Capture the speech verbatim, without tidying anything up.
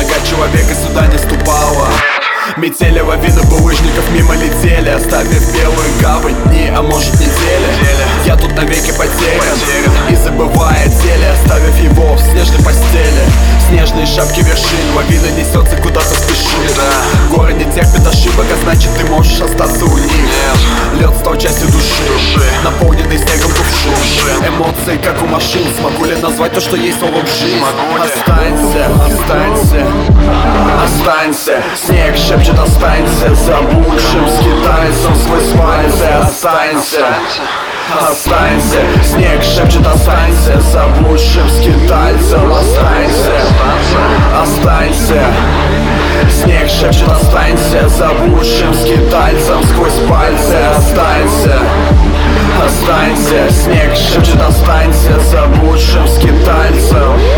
нога человека сюда не ступала. Метели, лавины булыжников мимо летели, оставив белую гавань дни, а может недели. Я тут навеки потерян и забывая теле, оставив его в снежной постели. Снежные шапки вершин, лавина несется куда-то спешит. Горы не терпят ошибок, а значит ты можешь остаться у них. Лед стал частью души, наполненный снегом кувшин. Эмоции как у машин, смогу ли назвать то, что есть словом жизнь? Останься, останься, останься. Снег шепчет останься, заблудшим скитальцем сквозь пальцы. Останься, останься. Снег шепчет останься, заблудшим скитальцем. Останься, останься. Снег шепчет останься, заблудшим скитальцем сквозь пальцы. Останься, останься. Снег шепчет останься, заблудшим скитальцем.